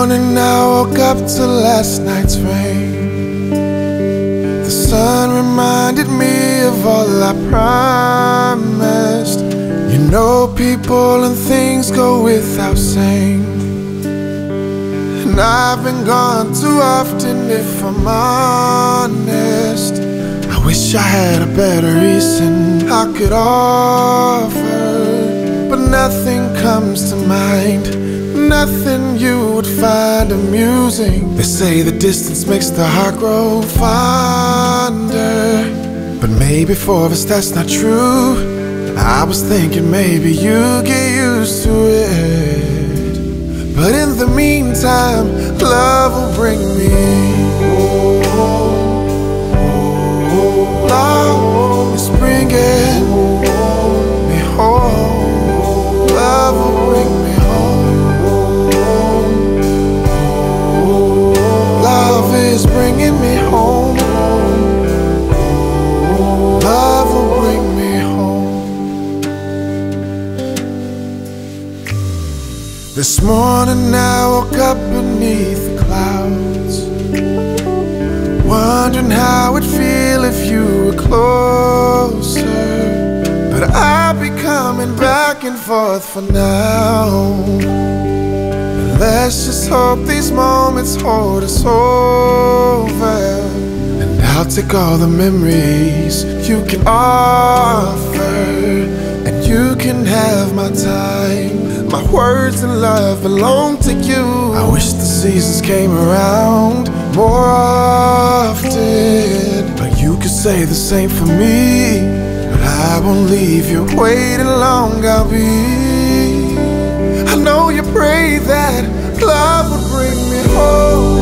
morning I woke up to last night's rain. The sun reminded me of all I promised. You know people and things go without saying, and I've been gone too often if I'm honest. I wish I had a better reason I could offer, but nothing comes to mind, nothing you would find amusing. They say the distance makes the heart grow fonder, but maybe for us that's not true. I was thinking maybe you get used to it, but in the meantime, love will bring me home. Love is bringing me home. Love will bring me home. Love is bringing me home. Love will bring me home. This morning I woke up beneath the clouds, wondering how it'd feel if you were closer, but I'll be coming back and forth for now. And let's just hope these moments hold us over, and I'll take all the memories you can offer, and you can have my time. My words and love belong to you. I wish the seasons came around more often, but you could say the same for me. But I won't leave you waiting long. I know you pray that love would bring me home.